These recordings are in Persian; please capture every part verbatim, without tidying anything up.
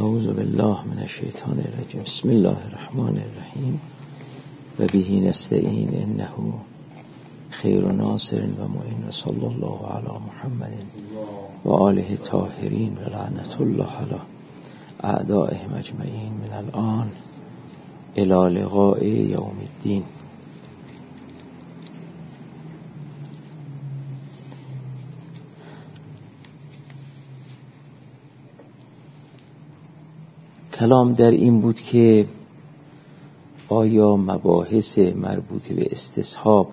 اعوذ بالله من الشیطان الرجیم. بسم الله الرحمن الرحیم و به نستعین انه خیر ناصر و معین. صلی الله علی محمد و آله طاهرین و لعنت الله علی اعدائهم اجمعین من الان الی لقاء یوم الدین. کلام در این بود که آیا مباحث مربوط به استصحاب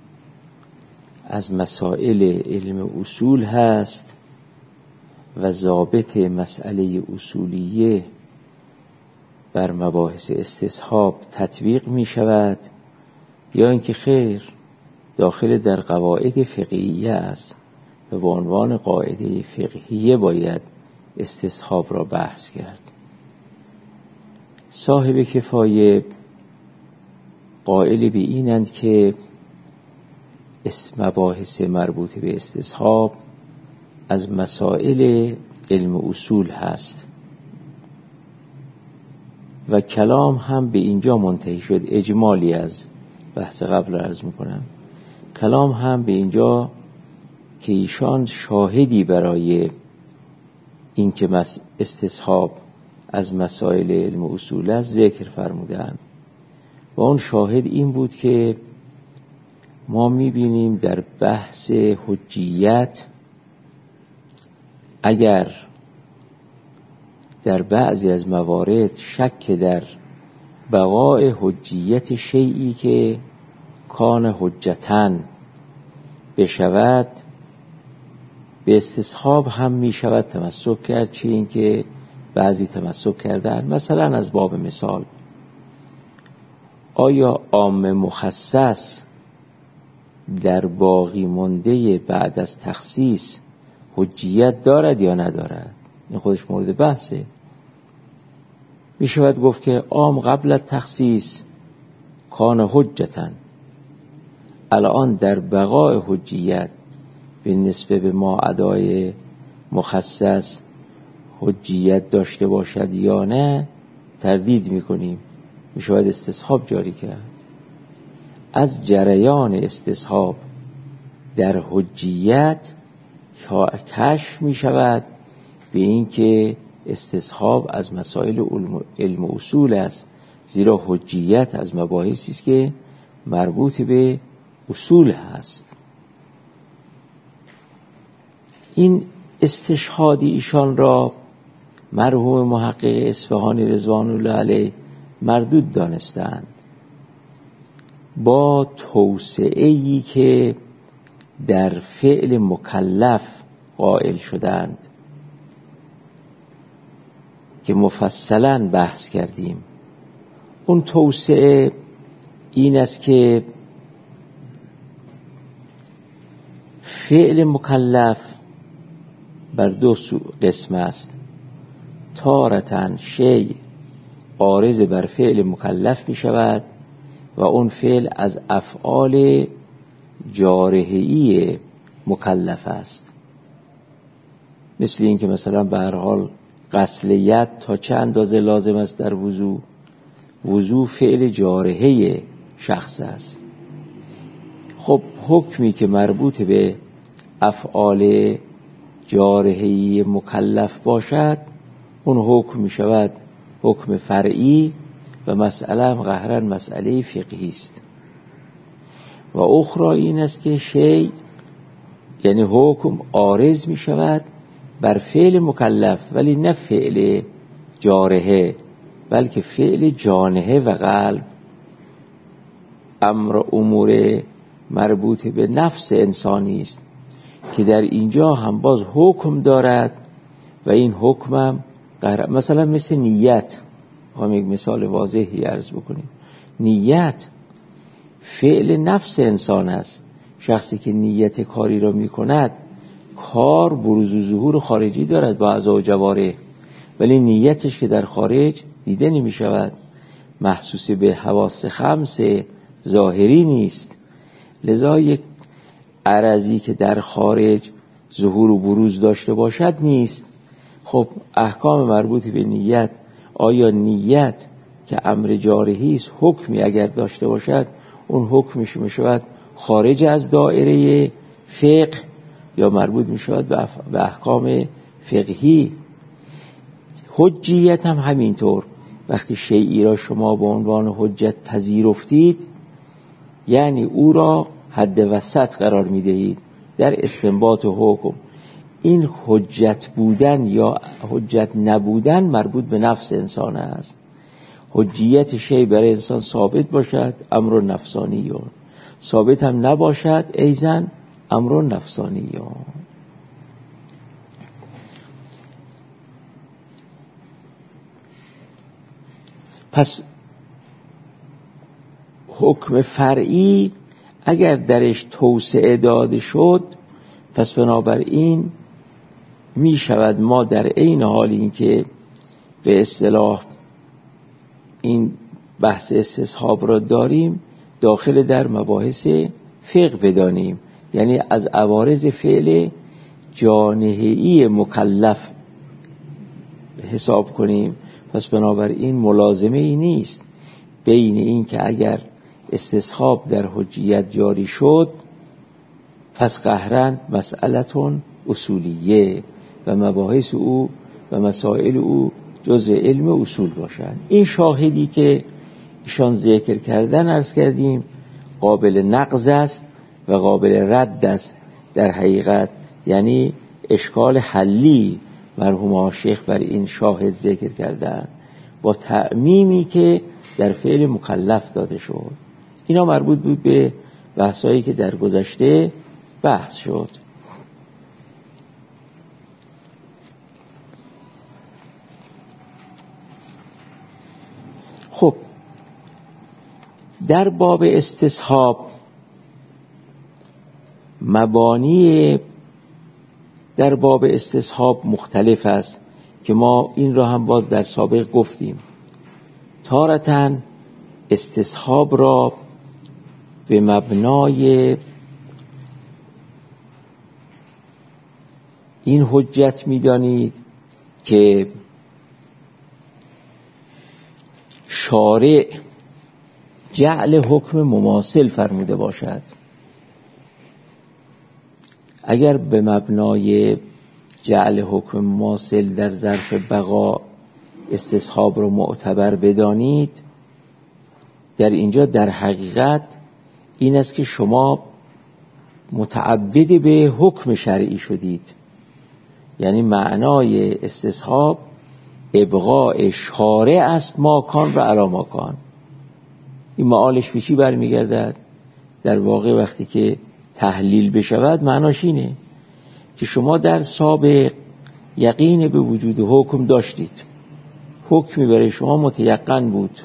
از مسائل علم اصول هست و ضابط مسئله اصولیه بر مباحث استصحاب تطبیق می شود یا اینکه خیر داخل در قواعد فقهیه است و به عنوان قاعده فقهیه باید استصحاب را بحث کرد. صاحب کفایه قائل به اینند که مباحث مربوط به استصحاب از مسائل علم اصول هست و کلام هم به اینجا منتهی شد. اجمالی از بحث قبل عرض میکنم. کلام هم به اینجا که ایشان شاهدی برای این که استصحاب از مسائل علم اصول است ذکر فرمودند و اون شاهد این بود که ما میبینیم در بحث حجیت اگر در بعضی از موارد شک در بقای حجیت شیئی که کان حجتن بشود به استصحاب هم میشود تمسک کرد، چه این که بعضی تمسک کردن. مثلا از باب مثال آیا عام مخصص در باقی مانده بعد از تخصیص حجیت دارد یا ندارد؟ این خودش مورد بحثه. می شود گفت که عام قبل از تخصیص کان حجتن، الان در بقای حجیت به نسبت به ما ادای مخصص حجیت داشته باشد یا نه تردید میکنیم. می شود استصحاب جاری کرد. از جریان استصحاب در حجیت کشف می شود به این که استصحاب از مسائل علم اصول است، زیرا حجیت از مباحثی است که مربوط به اصول هست. این استشهادی ایشان را مرحوم محقق اصفهانی رضوان الله علیه مردود دانستند با توسعه‌ای که در فعل مکلف قائل شدند که مفصلاً بحث کردیم. اون توسعه این است که فعل مکلف بر دو قسم است. تارتن شیء عارض بر فعل مکلف می شود و اون فعل از افعال جارحه‌ای مکلف است، مثل این که مثلا به هر حال غسل ید تا چه اندازه لازم است در وضو. وضو فعل جارحه شخص است. خب حکمی که مربوط به افعال جارحه‌ای مکلف باشد اون حکم می شود حکم فرعی و مسئله هم قهرن مسئله فقهی است. و اخرى این است که شیء یعنی حکم عارض می شود بر فعل مکلف ولی نه فعل جارحه بلکه فعل جانحه و قلب. امر امور مربوط به نفس انسانی است که در اینجا هم باز حکم دارد و این حکمم مثلا مثل نیت. هم یک مثال واضحی عرض بکنیم. نیت فعل نفس انسان است. شخصی که نیت کاری را می کند کار بروز و ظهور خارجی دارد با اعضا و جوارح، ولی نیتش که در خارج دیده نمی شود، محسوس به حواس خمس ظاهری نیست. لذا یک عرضی که در خارج ظهور و بروز داشته باشد نیست. خب احکام مربوط به نیت، آیا نیت که امر جارحی است حکمی اگر داشته باشد اون حکمش میشود خارج از دایره فقه یا مربوط میشود به احکام فقهی؟ حجیت هم همینطور. وقتی شیئی را شما به عنوان حجت پذیرفتید یعنی او را حد وسط قرار میدهید در استنباط حکم. این حجت بودن یا حجت نبودن مربوط به نفس انسان است. حجیت شیء برای انسان ثابت باشد امر نفسانی، ثابت هم نباشد ایزن امر نفسانی. پس حکم فرعی اگر درش توسعه داده شد پس بنابراین می شود ما در عین حال این که به اصطلاح این بحث استصحاب را داریم داخل در مباحث فقه بدانیم، یعنی از عوارض فعل جانحه‌ای مکلف حساب کنیم. پس بنابراین ملازمه ای نیست بین این که اگر استصحاب در حجیت جاری شد پس قهرن مسئلتون اصولیه و مباحث او و مسائل او جزء علم اصول باشند. این شاهدی که ایشان ذکر کردن عرض کردیم قابل نقض است و قابل رد است در حقیقت، یعنی اشکال حلی مرحوم شیخ بر این شاهد ذکر کردن با تعمیمی که در فعل مکلف داده شد. اینا مربوط بود به بحثایی که در گذشته بحث شد. خب در باب استصحاب مبانی در باب استصحاب مختلف است که ما این را هم باز در سابق گفتیم. تارةً استصحاب را به مبنای این حجت می‌دانید که شارع جعل حکم مماثل فرموده باشد. اگر به مبنای جعل حکم مماثل در ظرف بقا استصحاب رو معتبر بدانید، در اینجا در حقیقت این است که شما متعبد به حکم شرعی شدید. یعنی معنای استصحاب ابقاء شارع است ماکان و علی ماکان. این معالش به چی برمیگردد؟ در واقع وقتی که تحلیل بشود معناش اینه که شما در سابق یقین به وجود حکم داشتید، حکمی برای شما متیقن بود،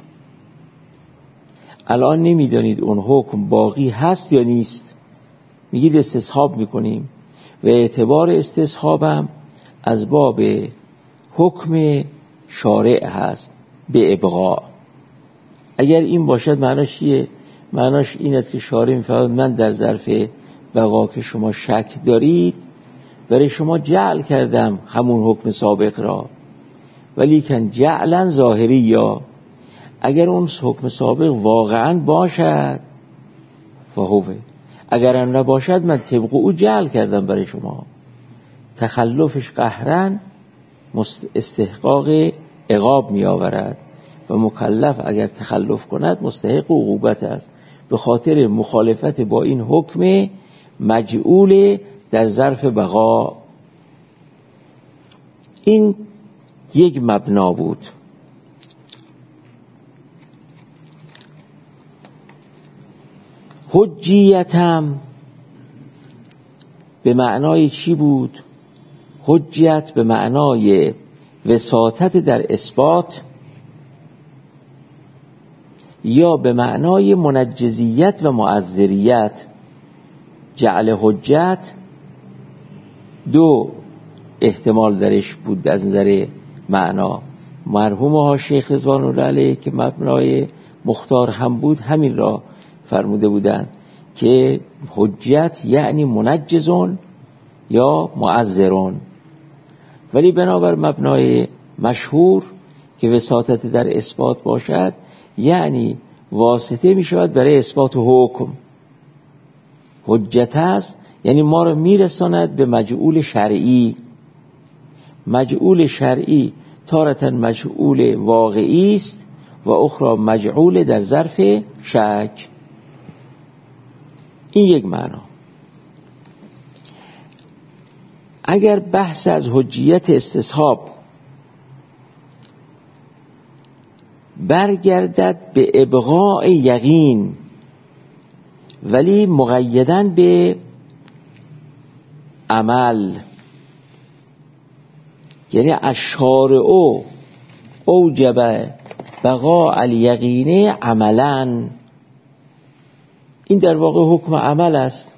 الان نمیدانید اون حکم باقی هست یا نیست، میگید استصحاب میکنیم و اعتبار استصحابم از باب حکم شارع هست به ابقاء. اگر این باشد معناش چیه؟ معناش این است که شارع میفرماید من در ظرف بقا که شما شک دارید برای شما جعل کردم همون حکم سابق را، ولی کن جعلا ظاهری، یا اگر اون حکم سابق واقعا باشد فهوه، اگر هم نباشد من طبق او جعل کردم برای شما. تخلفش قهرن استحقاق عقاب می آورد و مکلف اگر تخلف کند مستحق عقوبت است به خاطر مخالفت با این حکم مجعول در ظرف بقا. این یک مبنا بود. حجیت هم به معنای چی بود؟ حجیت به معنای وساطت در اثبات یا به معنای منجزیت و معذریت. جعل حجت دو احتمال درش بود از نظر معنا. مرحوم ها شیخ رضوان الله علیه که مبنای مختار هم بود همین را فرموده بودند که حجت یعنی منجزون یا معذرون. ولی بنابر مبنای مشهور که وساطت در اثبات باشد، یعنی واسطه می شود برای اثبات حکم. حجت است یعنی ما رو میرساند به مجعول شرعی. مجعول شرعی تارة مجعول واقعی است و اخرى مجعول در ظرف شک. این یک معنا. اگر بحث از حجیت استصحاب برگردد به ابقاء یقین ولی مقیداً به عمل، یعنی الشارع اوجب بقاء الیقین عملاً، این در واقع حکم عمل است.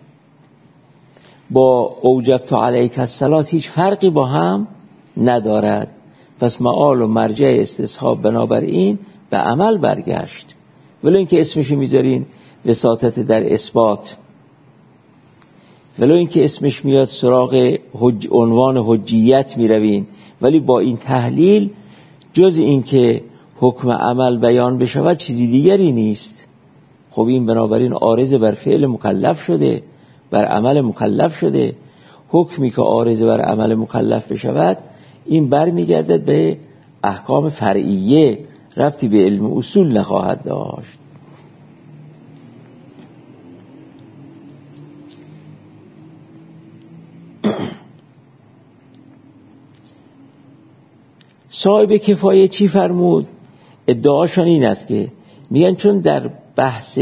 با اوجبت علیک الصلاة هیچ فرقی با هم ندارد. پس معال و مرجع استصحاب بنابراین به عمل برگشت، ولو اینکه اسمشو میذارین وساطت در اثبات، ولو اینکه اسمش میاد سراغ حج عنوان حجیت میروین، ولی با این تحلیل جز این که حکم عمل بیان بشود چیزی دیگری نیست. خب این بنابراین عارض بر فعل مکلف شده، بر عمل مکلف شده. حکمی که عارض بر عمل مکلف بشود این بر میگردد به احکام فرعیه، ربطی به علم اصول نخواهد داشت. صاحب کفایه چی فرمود؟ ادعاشان این است که میگن چون در بحث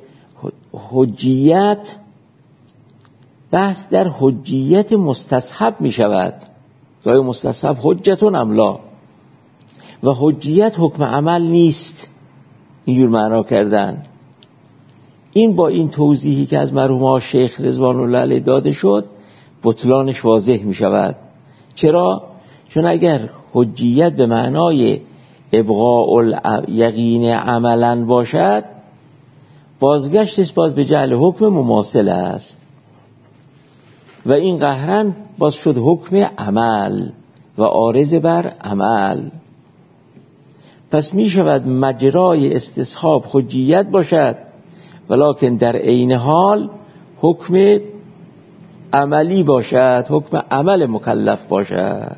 حجیت بحث در حجیت مستصحب می شود، گاهی مستصحب حجتون املا، و حجیت حکم عمل نیست، اینجور معنا کردن. این با این توضیحی که از مرحوم شیخ رضوان الله علیه داده شد بطلانش واضح می شود. چرا؟ چون اگر حجیت به معنای ابقاء الیقین عملا باشد، بازگشتش باز به جعل حکم مماثل است و این قهرن باز شد حکم عمل و عارض بر عمل. پس می شود مجرای استصحاب حجیت باشد ولکن در عین حال حکم عملی باشد، حکم عمل مکلف باشد.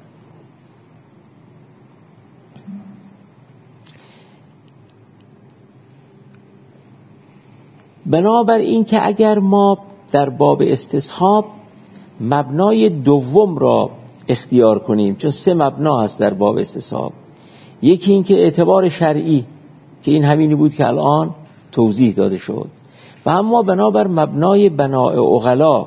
بنابر این که اگر ما در باب استصحاب مبنای دوم را اختیار کنیم، چون سه مبنا هست در باب استصحاب، یکی این که اعتبار شرعی که این همینی بود که الان توضیح داده شد، و اما بنابر مبنای بناء عقلا،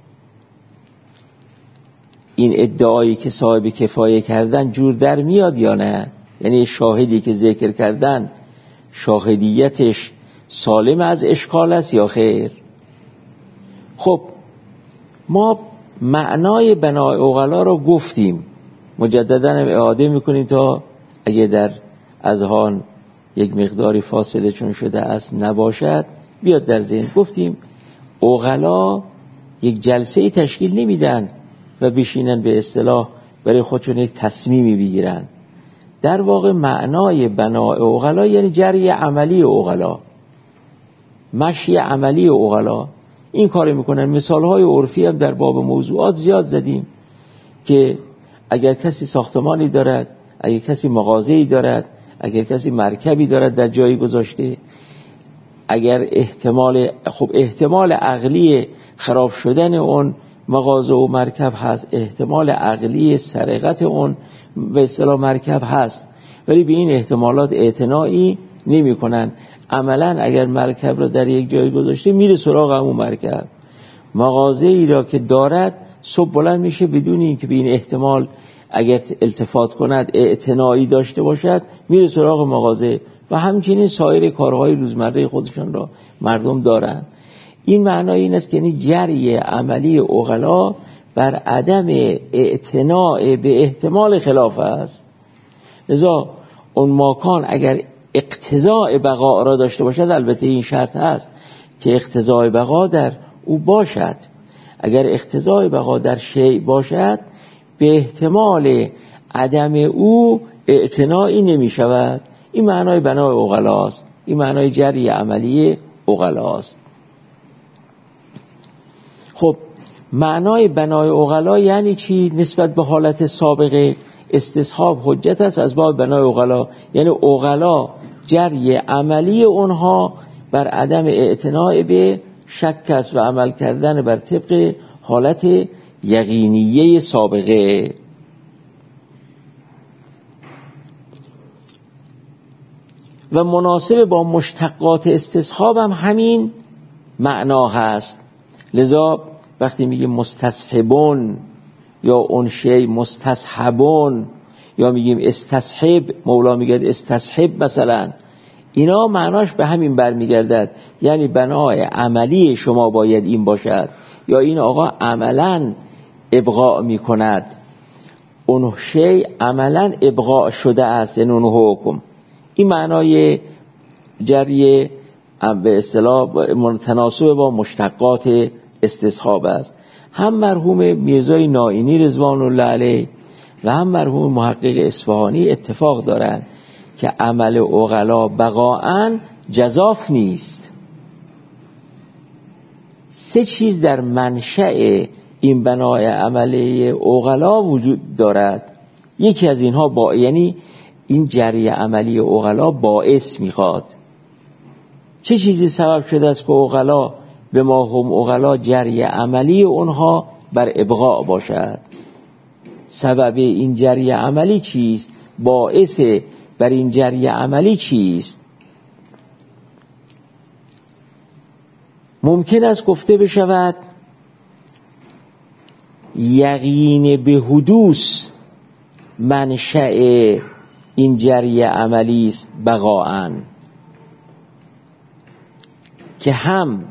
این ادعایی که صاحب کفایه کردن جور در میاد یا نه؟ یعنی شاهدی که ذکر کردن شاهدیتش سالم از اشکال است یا خیر؟ خب ما معنای بناء عقلا رو گفتیم، مجددا اعاده میکنیم تا اگه در اذهان یک مقداری فاصله چون شده است نباشد بیاد در ذهن. گفتیم عقلا یک جلسه تشکیل نمیدن و بشینن به اصطلاح برای خودشون یک تصمیمی بگیرن. در واقع معنای بناء عقلا یعنی جری عملی عقلا، مشی عملی عقلا، این کار میکنن. مثالهای عرفی هم در باب موضوعات زیاد زدیم که اگر کسی ساختمانی دارد، اگر کسی مغازه‌ای دارد، اگر کسی مرکبی دارد در جایی گذاشته، اگر احتمال خب احتمال عقلی خراب شدن اون مغازه و مرکب هست، احتمال عقلی سرقت اون به اصطلاح مرکب هست، ولی به این احتمالات اعتنایی نمی کنن. عملا اگر مرکب را در یک جای گذاشته میره سراغ همون مرکب. مغازه ای را که دارد صبح بلند میشه بدون اینکه به این احتمال اگر التفات کند اعتنایی داشته باشد میره سراغ مغازه، و همچنین سایر کارهای روزمره خودشان را مردم دارند. این معنای این است که یعنی جری عملی عقلا بر عدم اعتناء به احتمال خلاف است. لذا اون ماکان اگر اقتضاء بقا را داشته باشد، البته این شرط هست که اقتضاء بقا در او باشد، اگر اقتضاء بقا در شیء باشد به احتمال عدم او اعتنایی نمی شود. این معنای بنای عقلاست، این معنای جری عملی عقلاست. خب معنای بنای عقلا یعنی چی؟ نسبت به حالت سابقه استصحاب حجت است از باب بنای عقلا، یعنی عقلا جری عملی اونها بر عدم اعتناء به شک است و عمل کردن بر طبق حالت یقینیه سابقه. و مناسب با مشتقات استصحاب هم همین معنا هست. لذا وقتی میگیم مستصحبون یا اون شی مستصحبون یا میگیم استصحب، مولا میگه استصحب مثلا، اینا معناش به همین برمیگردد، یعنی بنای عملی شما باید این باشد، یا این آقا عملاً ابقاء میکند، اون شی عملاً ابقاء شده است، یعنی اون حکم. این معنای جری به اصطلاح متناسب با مشتقات استصحاب است. هم مرحوم میرزای نائینی رضوان الله علیه و هم مرحوم محقق اصفهانی اتفاق دارند که عمل عقلا بقاءً جزاف نیست. سه چیز در منشأ این بنای عملی عقلا وجود دارد. یکی از اینها با یعنی این جری عملی عقلا باعث میخواد. چه چیزی سبب شده است که عقلا به ما هم عقلا جری عملی اونها بر ابقاء باشد؟ سبب این جری عملی چیست؟ باعث بر این جری عملی چیست؟ ممکن است گفته بشود یقین به حدوث منشأ این جری عملی است بقاءً، که هم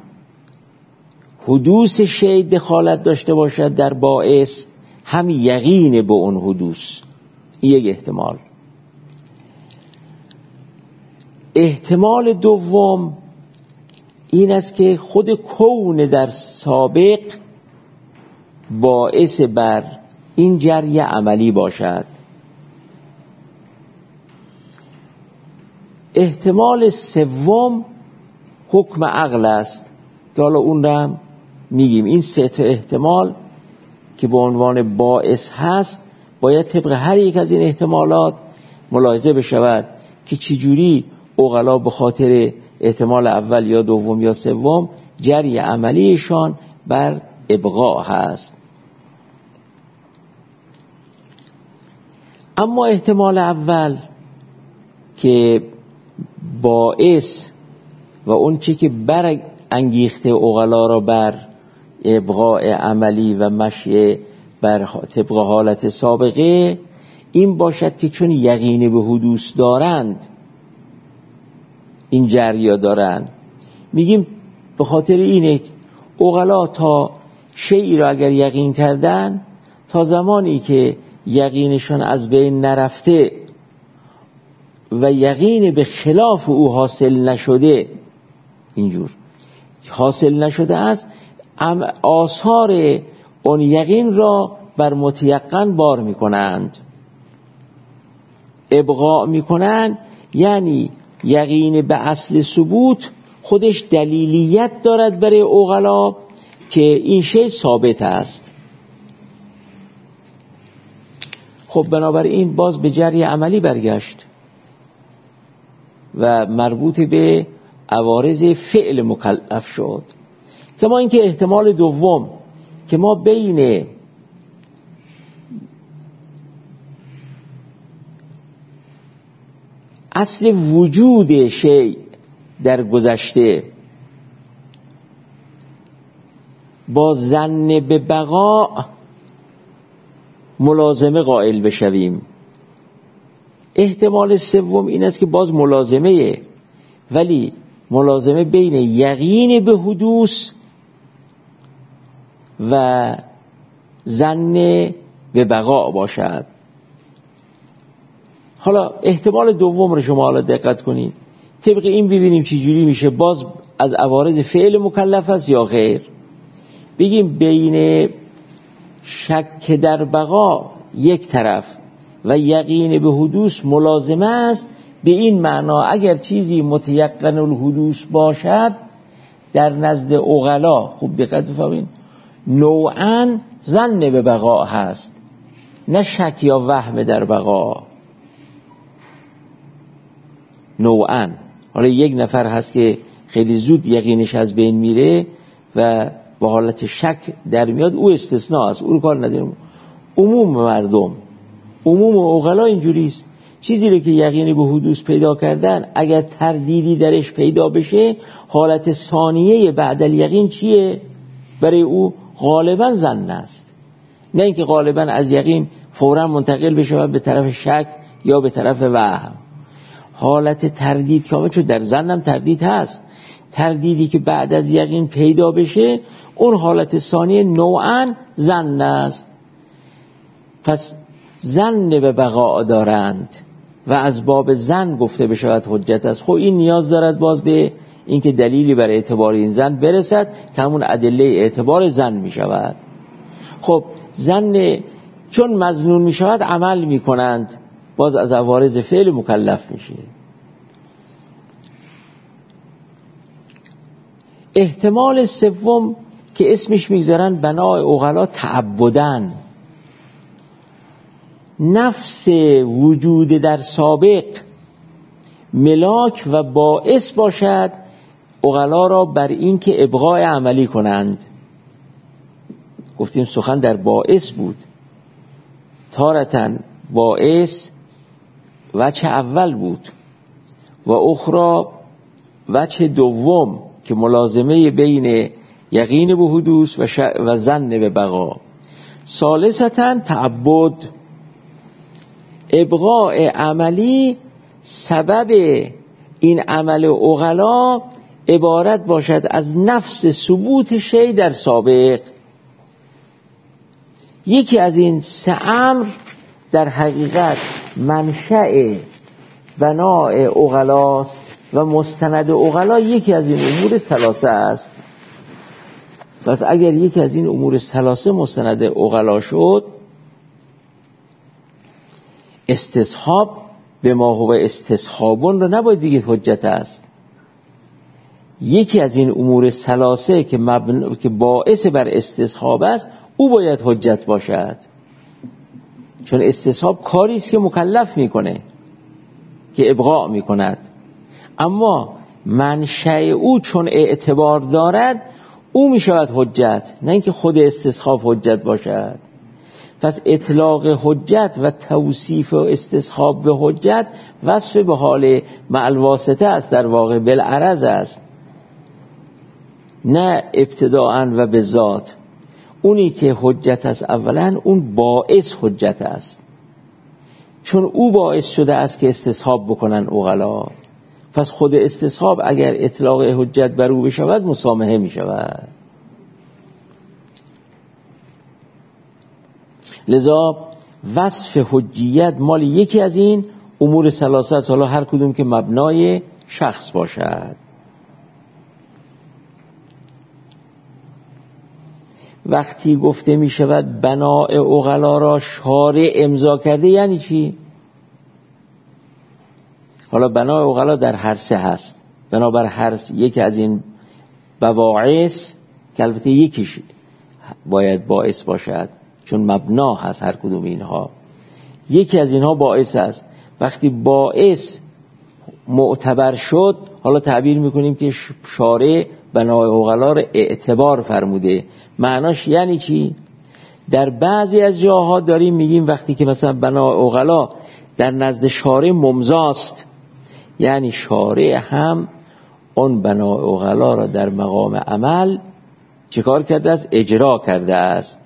حدوث شی دخالت داشته باشد در باعث، هم یقین به اون حدوث. این یک احتمال. احتمال دوم این است که خود کون در سابق باعث بر این جری عملی باشد. احتمال سوم حکم عقل است که حالا اون رو هم میگیم. این سه تا احتمال که به عنوان باعث هست باید طبق هر یک از این احتمالات ملاحظه بشود که چجوری عقلا به خاطر احتمال اول یا دوم یا سوم جری عملیشان بر ابقاء هست. اما احتمال اول که باعث و اون چی که بر انگیخته عقلا را بر ابقاء عملی و مشی بر طبق حالت سابقه این باشد که چون یقین به حدوث دارند این جریا دارند، میگیم به خاطر اینه عقلا تا شیئی را اگر یقین کردن، تا زمانی که یقینشان از بین نرفته و یقین به خلاف او حاصل نشده، اینجور حاصل نشده است، آثار اون یقین را بر متیقن بار میکنند، ابقاء میکنند. یعنی یقین به اصل ثبوت خودش دلیلیت دارد برای عقلا که این شی ثابت است. خب بنابراین باز به جری عملی برگشت و مربوط به عوارض فعل مکلف شد. کما اینکه احتمال دوم که ما بین اصل وجود شی در گذشته با ظن به بقا ملازمه قائل بشویم. احتمال سوم این است که باز ملازمه، ولی ملازمه بین یقین به حدوث و ظن به بقا باشد. حالا احتمال دوم رو شما حالا دقت کنید، طبق این ببینیم چی جوری میشه، باز از عوارض فعل مکلف است یا غیر. بگیم بین شک در بقا یک طرف و یقین به حدوث ملازمه است، به این معنا اگر چیزی متیقن الحدوث باشد در نزد عقلا، خوب دقت بفرمایید، نوعاً ظن به بقا هست، نه شک یا وهم در بقا. نوعاً حالا یک نفر هست که خیلی زود یقینش از بین میره و با حالت شک در میاد، او استثناء است، او رو کار نداریم. عموم مردم، عموم عقلا اینجوریست، چیزی رو که یقینی به حدوث پیدا کردن اگر تردیدی درش پیدا بشه، حالت ثانیه بعد الیقین چیه؟ برای او غالبا ظن است، نه اینکه غالبا از یقین فوراً منتقل بشه به طرف شک یا به طرف وهم. حالت تردید کامل، چون در ظن هم تردید هست، تردیدی که بعد از یقین پیدا بشه اون حالت ثانیه نوعاً ظن است. پس ظن به بقا دارند و از باب ظن گفته بشود حجت است. خب این نیاز دارد باز به اینکه دلیلی بر اعتبار این ظن برسد که همون ادله اعتبار ظن می شود. خب ظن چون مظنون می شود عمل می کنند، باز از عوارض فعل مکلف میشه. احتمال سوم که اسمش میگذارن بنای عقلا تعبدن، نفس وجود در سابق ملاک و باعث باشد عقلا را بر این که ابقاء عملی کنند. گفتیم سخن در باعث بود، تارتن باعث وجه اول بود و اخرى وجه دوم که ملازمه بین یقین به حدوث و, ش... و ظن به بقا. ثالثاً تعبد، ابقاء عملی سبب این عمل عقلا عبارت باشد از نفس ثبوت شی در سابق. یکی از این سه امر در حقیقت منشأ بناء عقلاست و مستند عقلا یکی از این امور ثلاثه است. پس اگر یکی از این امور ثلاثه مستند عقلا شد، استصحاب به ما هو استصحابون رو نباید بگید حجت است. یکی از این امور ثلاثه که, مبن... که باعث بر استصحاب است او باید حجت باشد، چون استصحاب کاری است که مکلف میکنه که ابقاء میکند، اما منشأ او چون اعتبار دارد او میشود حجت، نه اینکه خود استصحاب حجت باشد. پس اطلاق حجت و توصیف و استصحاب به حجت وصف به حال مع الواسطه است، در واقع بالعرض است، نه ابتداءً و به ذات. اونی که حجت است اولا اون باعث حجت است، چون او باعث شده است که استصحاب بکنن عقلا. پس خود استصحاب اگر اطلاق حجت بر او بشود مسامحه می شود. لذا وصف حجیت مال یکی از این امور ثلاثه است، حالا هر کدوم که مبنای شخص باشد. وقتی گفته می شود بناء عقلا را شارع امضا کرده یعنی چی؟ حالا بناء عقلا در هر سه هست، بنابر هر یکی از این بواعث که البته یکیش باید باعث باشد چون مبنا هست هر کدوم اینها، یکی از اینها باعث است. وقتی باعث معتبر شد، حالا تعبیر میکنیم که شارع بناء عقلا را اعتبار فرموده. معناش یعنی چی؟ در بعضی از جاها داریم میگیم وقتی که مثلا بناء عقلا در نزد شارع ممضاست، یعنی شارع هم اون بناء عقلا را در مقام عمل چیکار کرده است؟ اجرا کرده است.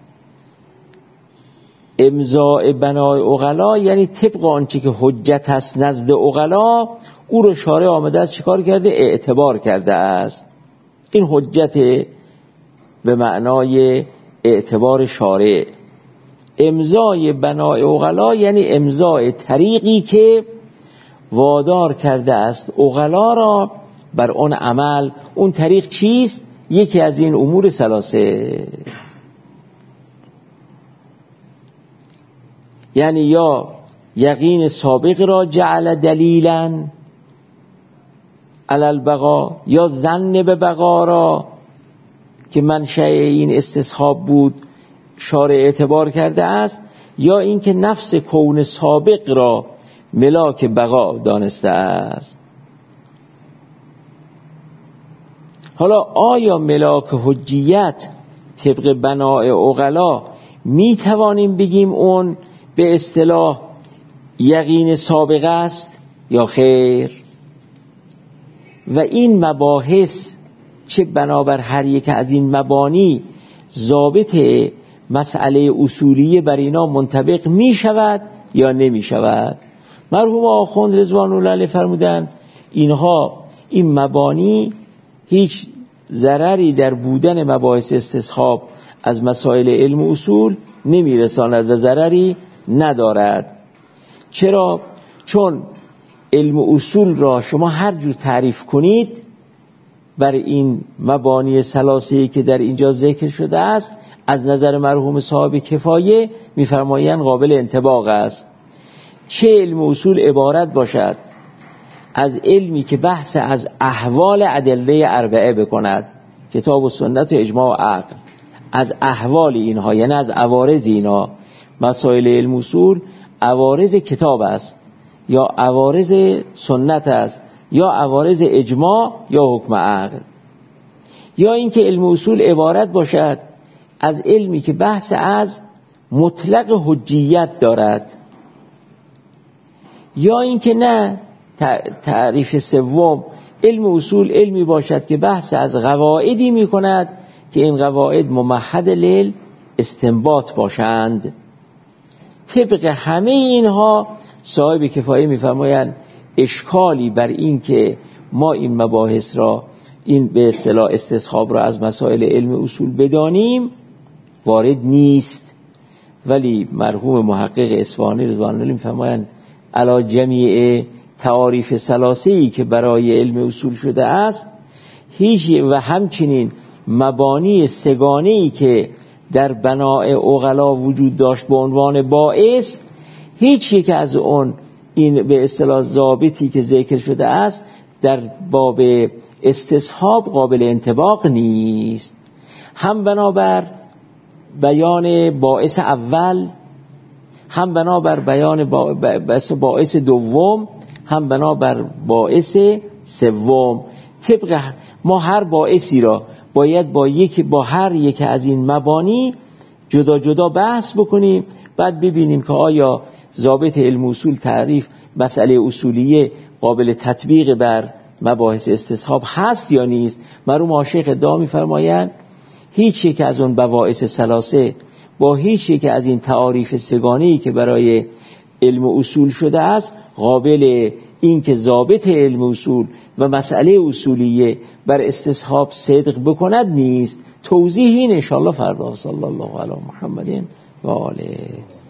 امضاء بناء عقلا یعنی طبق آنچه که حجت است نزد عقلا، او رو شارع آمده است چیکار کرده؟ اعتبار کرده است. این حجت به معنای اعتبار شارع. امضای بناء عقلا یعنی امضای طریقی که وادار کرده است عقلا را بر اون عمل. اون طریق چیست؟ یکی از این امور ثلاثه. یعنی یا یقین سابق را جعل دلیلا علی البقا، یا ظن به بقا را که منشأ این استصحاب بود شارع اعتبار کرده است، یا اینکه نفس کون سابق را ملاک بقا دانسته است. حالا آیا ملاک حجیت طبق بناء عقلا می توانیم بگیم اون به اصطلاح یقین سابق است یا خیر؟ و این مباحث چه بنابر هر یک از این مبانی ضابط مسئله اصولی بر اینا منطبق می شود یا نمی شود؟ مرحوم آخوند رضوان الله علیه فرمودن اینها این مبانی هیچ ضرری در بودن مباحث استصحاب از مسائل علم و اصول نمی رساند و ضرری ندارد. چرا؟ چون علم و اصول را شما هر جور تعریف کنید بر این مبانی ثلاثه‌ای که در اینجا ذکر شده است از نظر مرحوم صاحب کفایه می‌فرمایند قابل انطباق است. چه علم و اصول عبارت باشد از علمی که بحث از احوال ادله اربعه بکند، کتاب و سنت و اجماع و عقل، از احوال اینها یعنی از عوارض اینا. مسائل علم و اصول عوارض کتاب است یا عوارض سنت است یا عوارض اجماع یا حکم عقل. یا اینکه علم و اصول عبارت باشد از علمی که بحث از مطلق حجیت دارد، یا اینکه نه تعریف سوم علم اصول علمی باشد که بحث از قواعدی می کند که این قواعد ممهد لیل استنباط باشند. طبق همه اینها صاحب کفایه می فرمایند اشکالی بر این که ما این مباحث را این به اصطلاح استصحاب را از مسائل علم اصول بدانیم وارد نیست. ولی مرحوم محقق اصفهانی رضوان الله می فرمایند علی جمیع تعاریف ثلاثه‌ای که برای علم اصول شده است هیچ و همچنین مبانی سگانه‌ای که در بناء عقلا وجود داشت به عنوان باعث، هیچ یک از اون این به اصطلاح ضابطی که ذکر شده است در باب استصحاب قابل انطباق نیست. هم بنابر بیان باعث اول، هم بنابر بیان باعث دوم، هم بنابر باعث سوم. طبق ما هر باعثی را باید با یک با هر یک از این مبانی جدا جدا بحث بکنیم، بعد ببینیم که آیا ضابط علم اصول تعریف مسئله اصولیه قابل تطبیق بر مباحث استصحاب هست یا نیست. مرحوم عاشق ادعا می‌فرمایند هیچ یک از اون بواعث ثلاثه با هیچ یک از این تعاریف سگانه‌ای که برای علم اصول شده است قابل این که ضابط علم اصول و مسئله اصولیه بر استصحاب صدق بکند نیست. توضیح این ان شاء الله فردا. صلی الله علی محمد و آله.